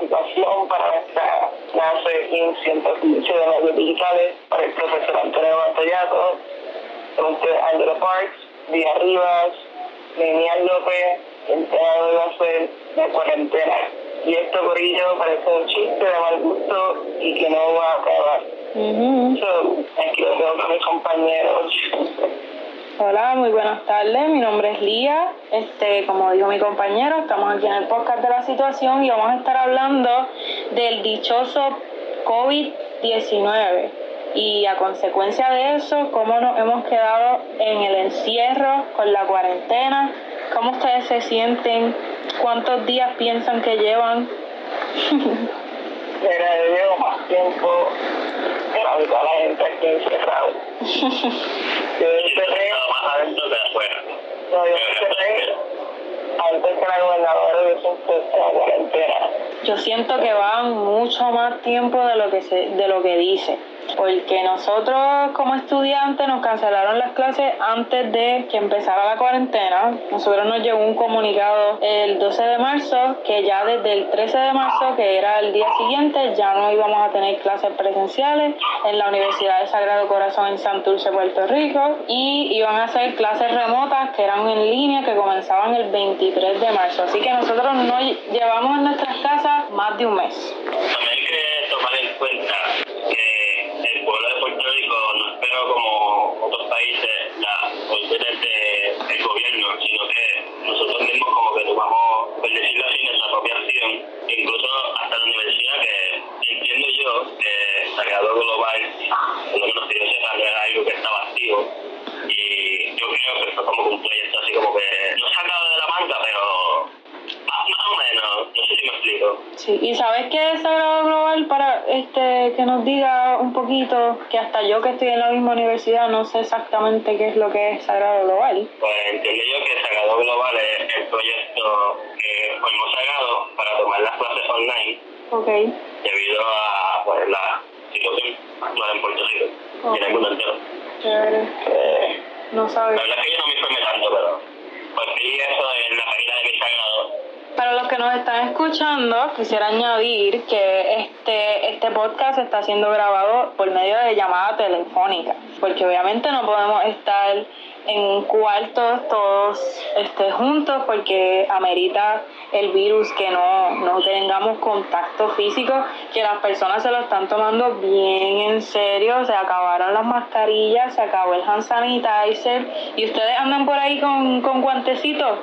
capacitación para nuestra clase en Ciencias de Medios Digitales para el profesor Antonio Montoyato, entonces Angelo Parks, Díaz Rivas, Lenial López. El tema de hoy va a ser de cuarentena. Y esto, por ello, parece un chiste de mal gusto y que no va a acabar. Aquí lo tengo con mis compañeros. Hola, muy buenas tardes. Mi nombre es Lía. Como dijo mi compañero, estamos aquí en el podcast de la situación y vamos a estar hablando del dichoso COVID-19 y a consecuencia de eso, cómo nos hemos quedado en el encierro con la cuarentena, cómo ustedes se sienten, cuántos días piensan que llevan. Mira, yo llevo más tiempo que la mitad de la gente aquí encerrado. Yo encerré más adentro que afuera. No, yo encerré antes que la gobernadora hubiese impuesto la cuarentena. Yo siento que van mucho más tiempo de lo que dice, porque nosotros como estudiantes nos cancelaron las clases antes de que empezara la cuarentena. Nosotros nos llegó un comunicado el 12 de marzo que ya desde el 13 de marzo, que era el día siguiente, ya no íbamos a tener clases presenciales en la Universidad de Sagrado Corazón en Santurce, Puerto Rico, y iban a hacer clases remotas que eran en línea, que comenzaban el 23 de marzo. Así que nosotros no llevamos en nuestras casas más de un mes. También hay que tomar en cuenta que el pueblo de Puerto Rico no esperó como otros países las órdenes del gobierno, sino que nosotros mismos como que tomamos, por decirlo así, nuestra propia acción, incluso hasta la universidad, que entiendo yo que Sagrado Global, lo que nos dio sepa, no era algo que estaba activo, y yo creo que fue como un proyecto así como que no sacado de la manga, pero más o menos, no sé si me explico. Sí, y ¿sabes qué es Sagrado Global? Para que nos diga un poquito, que hasta yo que estoy en la misma universidad no sé exactamente qué es lo que es Sagrado Global. Pues entiendo yo que Sagrado Global es el proyecto que formó Sagrado para tomar las clases online. Okay. Debido a pues, la situación actual en Puerto Rico y en el mundo entero. Chévere. No sabes. La verdad es que yo no me informé tanto, pero pues vi eso en la página de mi Sagrado. Para los que nos están escuchando, quisiera añadir que este podcast está siendo grabado por medio de llamada telefónica, porque obviamente no podemos estar en un cuarto todos juntos, porque amerita el virus que no tengamos contacto físico, que las personas se lo están tomando bien en serio. Se acabaron las mascarillas, se acabó el hand sanitizer, y ustedes andan por ahí con guantecitos.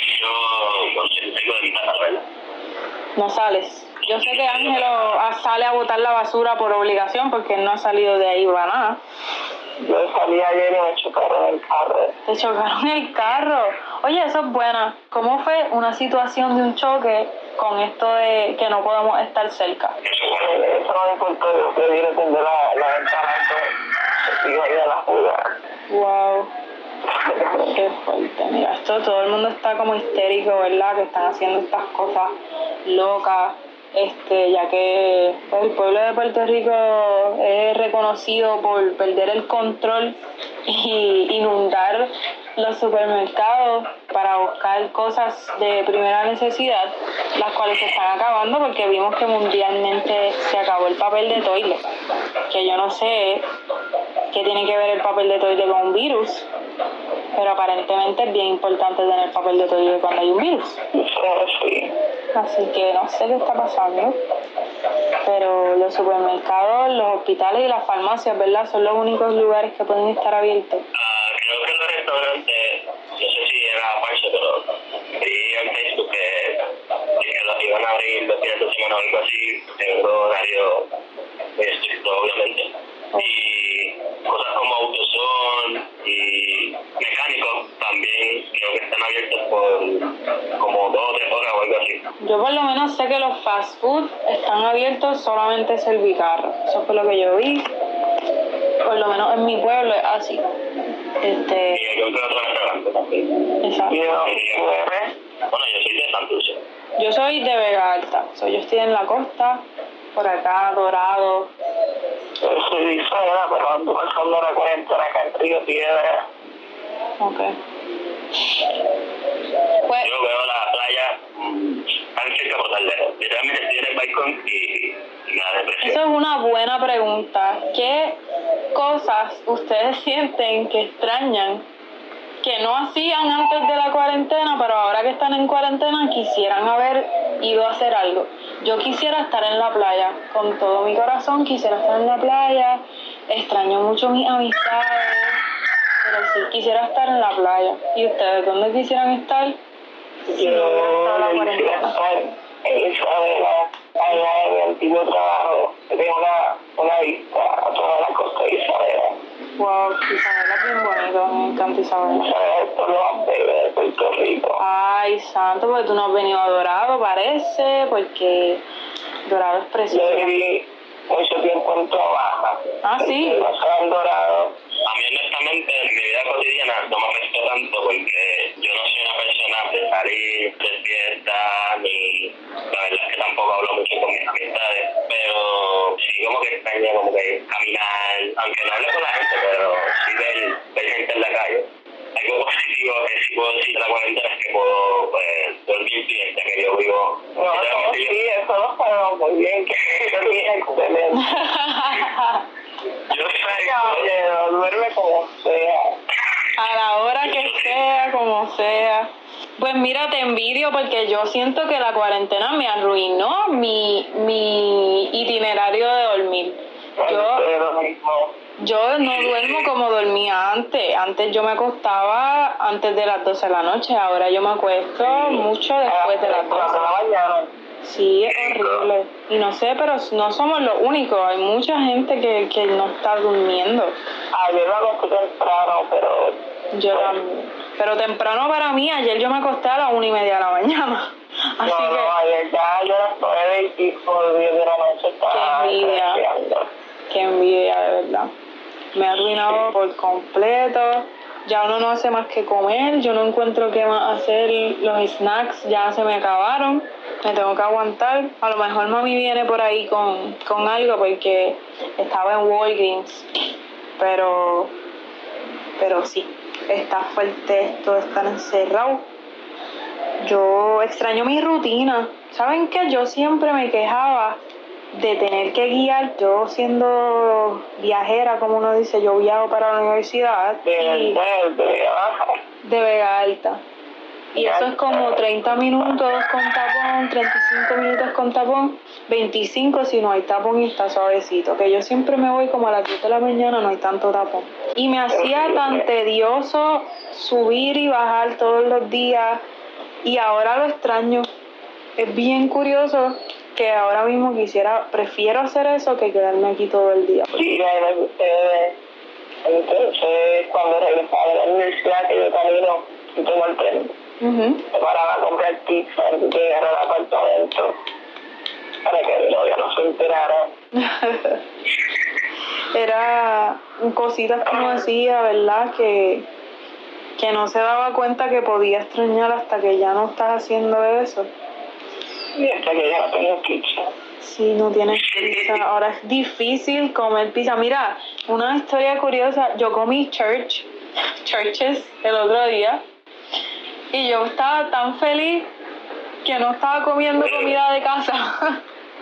Yo salgo de mi casa, ¿verdad? No sales. Yo sé que Ángelo sale a botar la basura por obligación, porque él no ha salido de ahí para nada. Yo salí ayer y me chocaron el carro. Te chocaron el carro. Oye, eso es buena. ¿Cómo fue una situación de un choque con esto de que no podemos estar cerca? Eso no me importó, yo pedí desde la ventana, entonces iba a ir a la jugada. Wow. Qué fuerte. Mira, todo el mundo está como histérico, ¿verdad? Que están haciendo estas cosas locas. Ya que el pueblo de Puerto Rico es reconocido por perder el control y inundar los supermercados para buscar cosas de primera necesidad, las cuales se están acabando, porque vimos que mundialmente se acabó el papel de toilet, que yo no sé qué tiene que ver el papel de toilet con un virus, pero aparentemente es bien importante tener papel de toilet cuando hay un virus. Sí. Así que no sé qué está pasando, pero los supermercados, los hospitales y las farmacias, ¿verdad?, son los únicos lugares que pueden estar abiertos. Creo que los restaurantes, no sé si era falso, pero vi en Facebook que los iban a abrir los días de semana o algo así, en un horario muy estricto, obviamente. Y cosas como AutoZone y mecánicos también creo que están abiertos por como 2 o 3 horas o algo así. Yo por lo menos sé que los fast food están abiertos solamente Servicarro. Eso fue lo que yo vi. Por lo menos en mi pueblo es así. Y hay otro restaurante también. Exacto. Bueno, yo soy de Santurce. Yo soy de Vega Alta. Yo estoy en la costa, por acá, Dorado. Yo soy de Isabela, pero ando pasando la cuarentena acá en Río Piedra. Ok. Pues, yo veo la playa playa, tan cerca por tan lejos. Literalmente estoy en el balcón y me da depresión. Eso es una buena pregunta. ¿Qué cosas ustedes sienten que extrañan que no hacían antes de la cuarentena, pero ahora que están en cuarentena quisieran haber ido a hacer algo? Yo quisiera estar en la playa, con todo mi corazón quisiera estar en la playa, extraño mucho mis amistades, pero sí quisiera estar en la playa. ¿Y ustedes dónde quisieran estar si no hubiera estado la cuarentena? En Isabela, allá en mi antiguo trabajo, tengo una vista a toda la costa de Isabela. Wow, Isabela es bien bonito, me encanta Isabela. Isabela es por lo más bello de Puerto Rico. Ay, santo, porque tú no has venido a Dorado, parece, porque Dorado es precioso. Yo viví mucho tiempo en Tobaja. Ah, sí. Pasaba en Dorado. A mí honestamente en mi vida cotidiana no me afectó tanto porque yo no soy una persona de salir de fiesta, ni la verdad es que tampoco hablo mucho con mis amistades, pero sí como que extraño como que caminar, aunque no hable con la gente, pero sí ver gente en la calle. Algo positivo que sí puedo decir de la cuarentena es que puedo dormir bien, ya que yo vivo... No, sí, eso lo sabemos muy bien, que es excelente. Yo sé Oye, no, duerme como sea. A la hora que sea, como sea. Pues mira, te envidio porque yo siento que la cuarentena me arruinó mi itinerario de dormir. Yo no duermo como dormía antes. Antes yo me acostaba antes de las 12 de la noche. Ahora yo me acuesto mucho después de las 12. De la mañana. Sí, es horrible. Y no sé, pero no somos los únicos. Hay mucha gente que no está durmiendo. Ayer me acosté temprano, pero... Yo también. Pero temprano para mí, ayer yo me acosté a las 1:30 de la mañana. Así No, ayer ya yo a las 9 y pico, 10 de la noche estaba... Qué envidia. Qué envidia, de verdad. Me ha arruinado por completo. Ya uno no hace más que comer. Yo no encuentro qué más hacer. Los snacks ya se me acabaron. Me tengo que aguantar. A lo mejor mami viene por ahí con algo porque estaba en Walgreens. Pero sí, está fuerte esto de estar encerrado. Yo extraño mi rutina. ¿Saben qué? Yo siempre me quejaba de tener que guiar. Yo siendo viajera, como uno dice, yo viajo para la universidad de Vega Alta. Y eso es como 30 minutos con tapón, 35 minutos con tapón, 25 si no hay tapón y está suavecito. Que yo siempre me voy como a las 10 de la mañana, no hay tanto tapón. Y me hacía tan tedioso subir y bajar todos los días. Y ahora lo extraño. Es bien curioso que ahora mismo prefiero hacer eso que quedarme aquí todo el día. Sí, entonces cuando regresaba de la universidad que yo camino y tomo el tren, me paraba a comprar pizza antes de llegar al apartamento para que mi novia no se enterara. Era cositas que uno hacía, ¿verdad? Que no se daba cuenta que podía extrañar hasta que ya no estás haciendo eso. Y hasta que ya no tengo pizza. Sí, no tienes pizza. Ahora es difícil comer pizza. Mira, una historia curiosa. Yo comí churches el otro día y yo estaba tan feliz que no estaba comiendo comida de casa.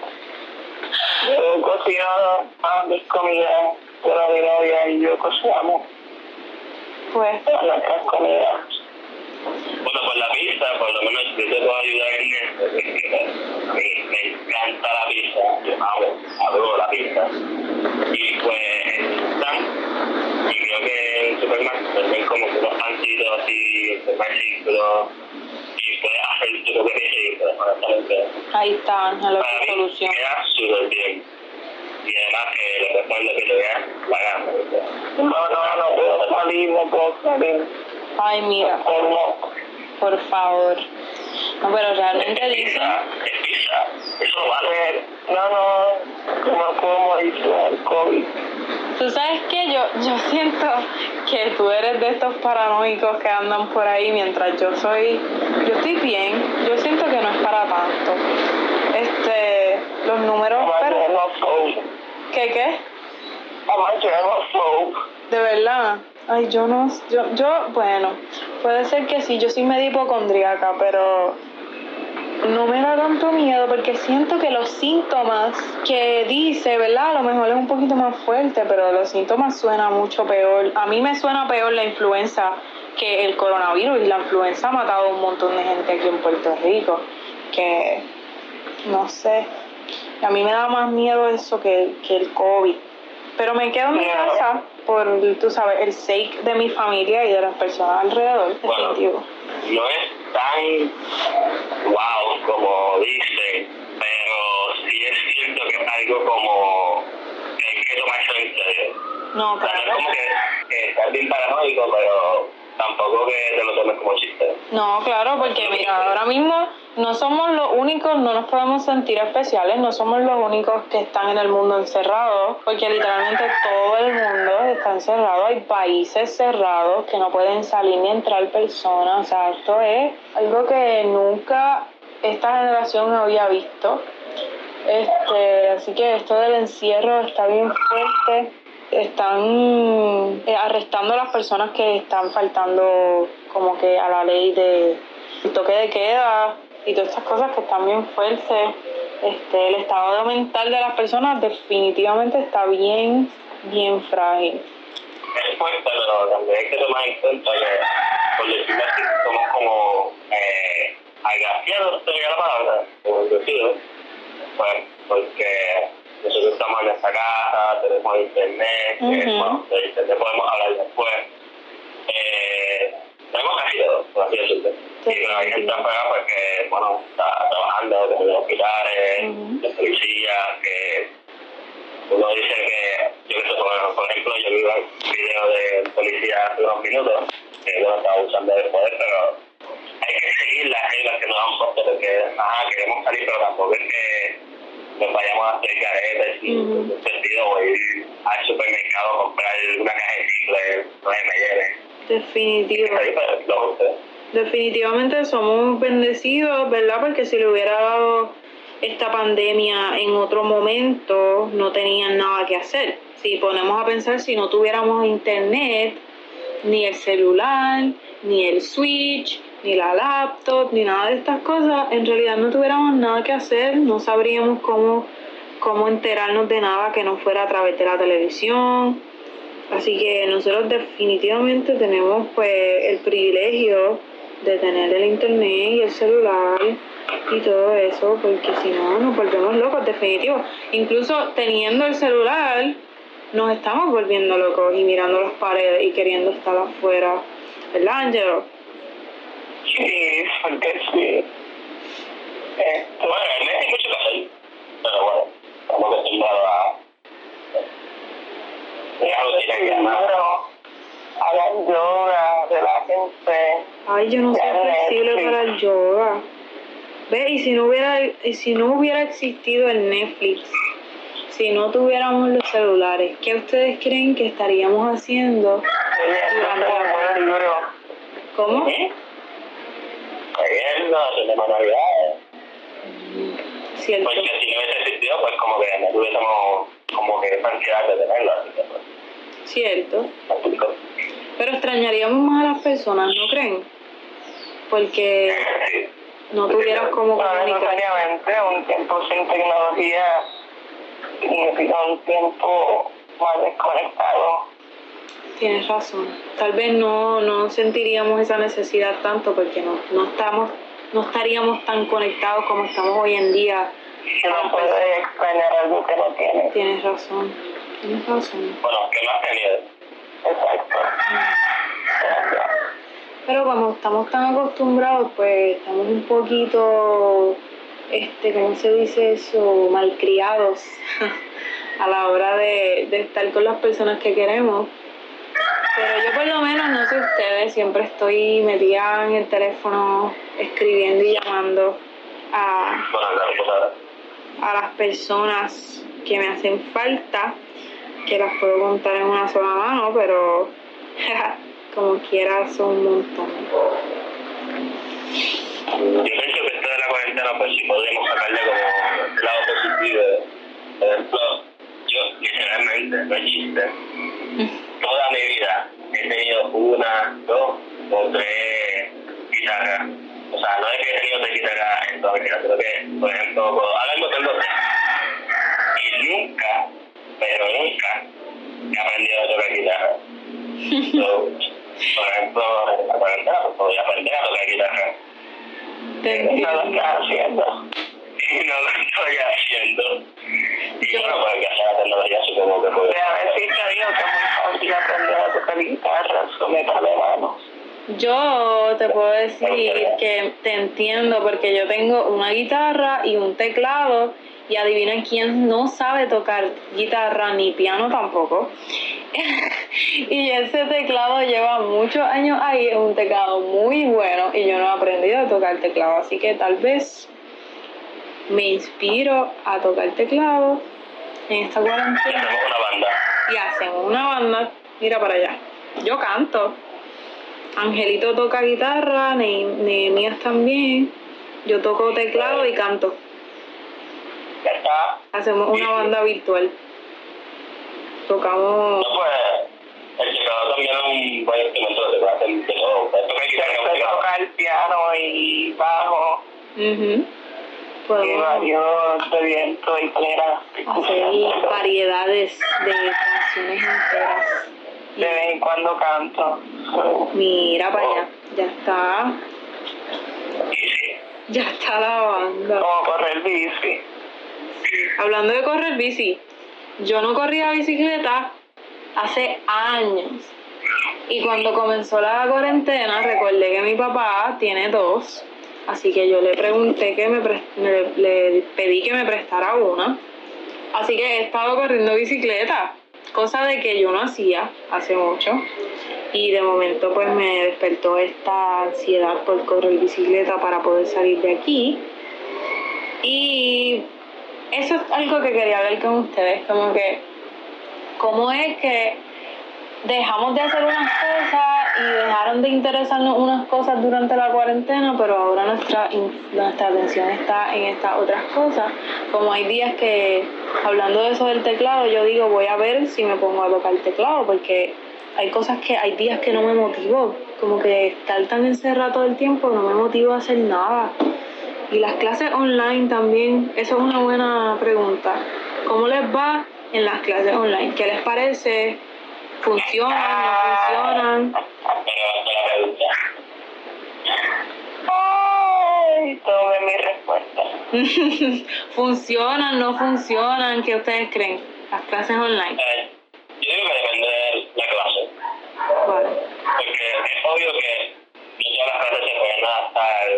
Yo cocino mis comidas, pero mi novia y yo cocinamos Pues nuestras comidas. Bueno, pues la pizza, por lo menos yo te puedo ayudar en eso, porque a mí me encanta la pizza, yo adoro la pizza. Y pues están, y creo que en supermercados venden como unos pancitos así, super círculos, y puedes hacer tu propia pizza, honestamente. ahí está, Ángela, Para tu mí solución. queda súper bien. Y además que le puedes poner lo que te vea la gana. No puedo salir. Ay, mira, por favor. No, pero realmente dicen... Es pizza, eso no vale. No puedo morir del COVID. Tú sabes que yo siento que tú eres de estos paranoicos que andan por ahí mientras yo estoy bien. Yo siento que no es para tanto. Los números... ¿Qué? De verdad. Ay, bueno, puede ser que sí, yo soy medio hipocondríaca, pero no me da tanto miedo porque siento que los síntomas que dice, ¿verdad? A lo mejor es un poquito más fuerte, pero los síntomas suena mucho peor. A mí me suena peor la influenza que el coronavirus, y la influenza ha matado a un montón de gente aquí en Puerto Rico, que no sé, a mí me da más miedo eso que el COVID. Pero me quedo en mi casa por, tú sabes, el sake de mi familia y de las personas alrededor, definitivo. No es tan wow como dicen, pero sí es cierto que es algo como que hay que tomarse en serio. No, claro. No es como que estás bien paranoico, pero tampoco que te lo tomes como chiste. No, claro, porque mira, ahora mismo no somos los únicos, no nos podemos sentir especiales, no somos los únicos que están en el mundo encerrados, porque literalmente todo el mundo está encerrado, hay países cerrados que no pueden salir ni entrar personas, o sea, esto es algo que nunca esta generación había visto. Así que esto del encierro está bien fuerte. Están arrestando a las personas que están faltando como que a la ley de toque de queda y todas estas cosas que están bien fuertes. El estado mental de las personas definitivamente está bien frágil. Es fuerte, pero también hay que tomar en cuenta que, por decirlo así, somos como agraciados, sería la palabra, como decirlo, pues, porque nosotros estamos en esta casa, tenemos internet, bueno, de internet podemos hablar después, tenemos casi todo, por así decirlo. Sí, pero hay gente afuera pues que, bueno, está trabajando en los hospitales, de policía, que uno dice que, yo que sé, por ejemplo, yo vi un video de policía hace unos minutos, que uno estaba usando el poder, pero hay que seguir las reglas que nos han puesto, porque, queremos salir, pero tampoco es que nos vayamos a hacer caretas sin sentido, o ir al supermercado a comprar una caja de chicles, no me llene. Definitivo. Ahí, pues, lo usted. Definitivamente somos bendecidos, ¿verdad? Porque si le hubiera dado esta pandemia en otro momento, no tenían nada que hacer. Si ponemos a pensar, si no tuviéramos internet, ni el celular, ni el switch, ni la laptop, ni nada de estas cosas, en realidad no tuviéramos nada que hacer, no sabríamos cómo enterarnos de nada que no fuera a través de la televisión. Así que nosotros definitivamente tenemos pues el privilegio de tener el internet y el celular y todo eso, porque si no nos volvemos locos, definitivo. Incluso teniendo el celular nos estamos volviendo locos y mirando las paredes y queriendo estar afuera, ¿verdad, Angelo? Sí, porque sí. Bueno, hay mucho que hacer, pero bueno, estamos acostumbrados a hagan yoga, relájense. Ay, yo no soy flexible para el yoga. Ve, y si no hubiera existido el Netflix, si no tuviéramos los celulares, ¿qué ustedes creen que estaríamos haciendo durante la pandemia? ¿Cómo? Haciendo manualidades. Cierto. Porque si no hubiese existido, pues como que no tuviésemos como que esa ansiedad de tenerlo, así que pues. Cierto. Pero extrañaríamos más a las personas, ¿no creen? Porque no tuvieras cómo comunicar. No necesariamente, un tiempo sin tecnología significa un tiempo más desconectado. Tienes razón. Tal vez no sentiríamos esa necesidad tanto porque no estaríamos tan conectados como estamos hoy en día. No puedes extrañar algo que no tienes. Tienes razón. Bueno, que no has tenido. Exacto. Pero como estamos tan acostumbrados, pues estamos un poquito, ¿cómo se dice eso? Malcriados a la hora de estar con las personas que queremos. Pero yo por lo menos, no sé ustedes, siempre estoy metida en el teléfono escribiendo y llamando a las personas que me hacen falta, que las puedo contar en una sola mano, pero como quiera son un montón. Yo pienso que esto de la cuarentena, pues si podemos sacarle como el lado positivo. Por ejemplo, yo literalmente, no es chiste, toda mi vida he tenido 1, 2 o 3 guitarras o sea, no es que he tenido de guitarra en toda mi vida, sino que, por ejemplo, ahora mismo tengo 3. Y nunca, pero nunca, he aprendido a tocar guitarra. So, por ejemplo, en la cuarentena, pues podía aprender a tocar guitarra. Y no lo estás haciendo. Y no lo estoy haciendo. Y bueno, pues gracias a la tecnología supongo que puedo. De a ver si te digo que es muy fácil aprender a tocar guitarra, métale manos. Yo te puedo decir que te entiendo porque yo tengo una guitarra y un teclado y adivina quién no sabe tocar guitarra ni piano tampoco. Y ese teclado lleva muchos años ahí, es un teclado muy bueno y yo no he aprendido a tocar teclado, así que tal vez me inspiro a tocar teclado en esta cuarentena. Hacemos una banda. Y hacemos una banda, mira para allá. Yo canto. Angelito toca guitarra, Nehemías también. Yo toco teclado y canto. Ya está. Hacemos una banda virtual. Tocamos. No, pues, el teclado también es un buen instrumento, se puede hacer de todo. Puedes tocar guitarra, Se toca el piano y bajo. Y varios de viento y plena. Hacer variedades de canciones enteras. De vez en cuando canto. Mira para allá, ya está. Ya está la banda. Como correr bici. Hablando de correr bici, yo no corría bicicleta hace años. Y cuando comenzó la cuarentena, recordé que mi papá tiene 2. Así que yo le pregunté le pedí que me prestara una. Así que he estado corriendo bicicleta, cosa de que yo no hacía hace mucho. Y de momento pues me despertó esta ansiedad por correr bicicleta para poder salir de aquí. Y eso es algo que quería hablar con ustedes, como que cómo es que dejamos de hacer unas cosas y dejaron de interesarnos unas cosas durante la cuarentena, pero ahora nuestra atención está en estas otras cosas. Como hay días que, hablando de eso del teclado, yo digo, voy a ver si me pongo a tocar el teclado, porque hay días que no me motivo, como que estar tan encerrado todo el tiempo no me motivo a hacer nada. Y las clases online también, eso es una buena pregunta. ¿Cómo les va en las clases online? ¿Qué les parece? ¿Funcionan? ¿No funcionan? Ay, tome mi respuesta. ¿Funcionan? ¿No funcionan? ¿Qué ustedes creen? Las clases online. Yo digo que depende de la clase. Vale. Porque es obvio que no todas las clases se pueden adaptar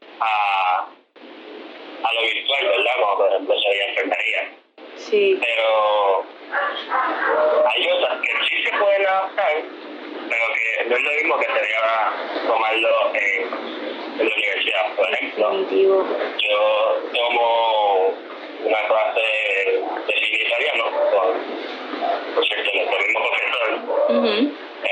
a lo virtual, ¿verdad? Como por ejemplo sería enfermería. Sí. Pero hay otras que sí se pueden adaptar, pero que no es lo mismo que sería tomarlo en la universidad. Por ejemplo, Definitivo. yo tomo una clase de cine italiano por cierto, nuestro mismo profesor.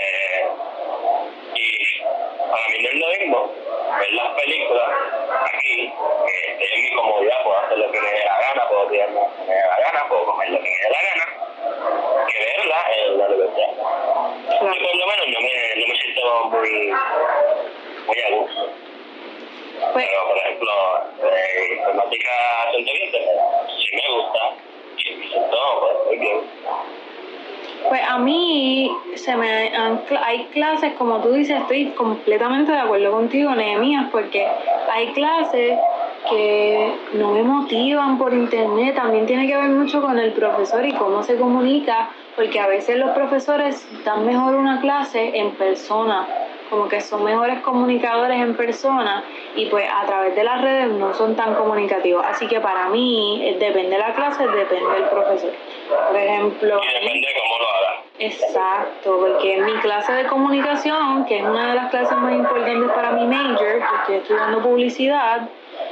Y para mí no es lo mismo ver las películas aquí, que estoy en mi comodidad, puedo hacer lo que me dé la gana, puedo tirarme lo que me dé la gana, puedo comer lo que me dé la gana, que verla en la universidad. Claro. Y por lo menos no me siento muy a gusto. Pues, Pero, por ejemplo, informática siento bien, sí me gusta, y me siento muy bien. Pues a mí hay clases, como tú dices, estoy completamente de acuerdo contigo, Nehemías, porque hay clases que no me motivan por internet. También tiene que ver mucho con el profesor y cómo se comunica, porque a veces los profesores dan mejor una clase en persona, como que son mejores comunicadores en persona, y pues a través de las redes no son tan comunicativos. Así que para mí, depende de la clase, depende del profesor. Por ejemplo, Y depende de cómo lo haga. exacto, porque en mi clase de comunicación, que es una de las clases más importantes para mi major, que estoy estudiando publicidad,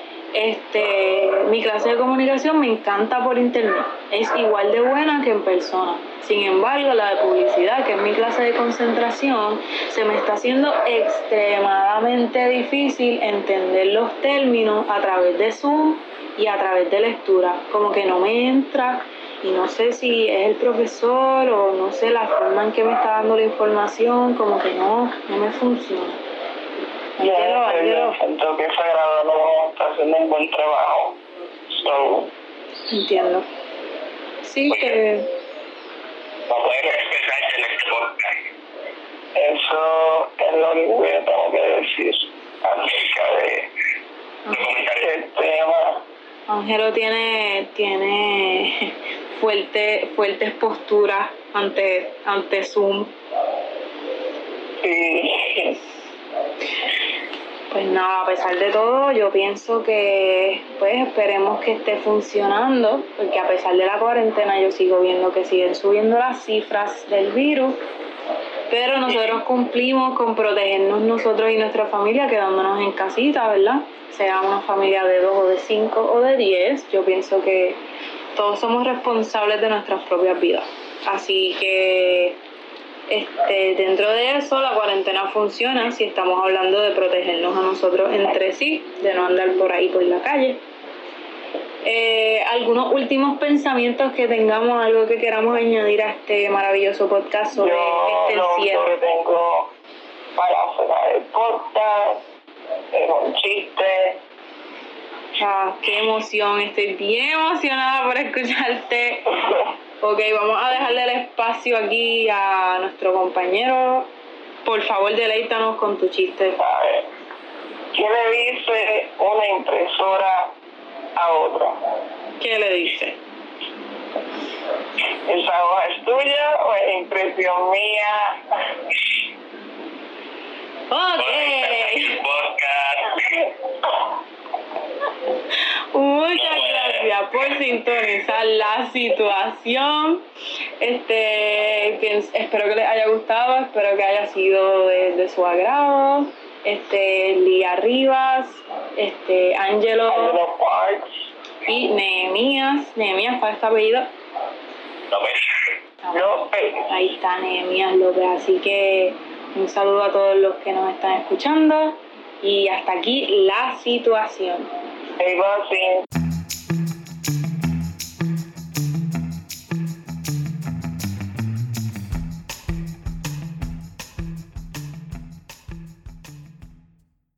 mi clase de comunicación me encanta por internet, es igual de buena que en persona. Sin embargo, la de publicidad, que es mi clase de concentración, se me está haciendo extremadamente difícil entender los términos a través de Zoom y a través de lectura, como que no me entra. Y no sé si es el profesor o no sé la forma en que me está dando la información, como que no me funciona. Ángelo. Siento que Sagrado no está haciendo un buen trabajo. So, Entiendo. Sí, que... No puedes expresarse en este podcast. eso es lo único que tengo que decir acerca de el tema. Ángelo tiene fuertes posturas ante Zoom. Sí. Pues nada, a pesar de todo, yo pienso que pues esperemos que esté funcionando, porque a pesar de la cuarentena yo sigo viendo que siguen subiendo las cifras del virus, pero nosotros cumplimos con protegernos nosotros y nuestra familia quedándonos en casita, ¿verdad? Sea una familia de 2 o de 5 o de 10, yo pienso que todos somos responsables de nuestras propias vidas. Así que dentro de eso la cuarentena funciona si estamos hablando de protegernos a nosotros entre sí, de no andar por ahí por la calle. Algunos últimos pensamientos que tengamos, algo que queramos añadir a este maravilloso podcast sobre este encierro. Lo que tengo para cerrar el podcast es un chiste. Qué emoción, estoy bien emocionada por escucharte. Ok, vamos a dejarle el espacio aquí a nuestro compañero. Por favor, deleítanos con tu chiste. A ver, ¿qué le dice una impresora a otra? ¿Qué le dice? ¿Esa hoja es tuya o es impresión mía? Ok. Podcast. Muchas gracias por sintonizar la situación. Espero que les haya gustado, espero que haya sido de su agrado. Lía Rivas, Ángelo Parks y Nehemías. ¿Cuál es tu apellido? López. Ahí está Nehemías López, así que un saludo a todos los que nos están escuchando y hasta aquí la situación. Hey,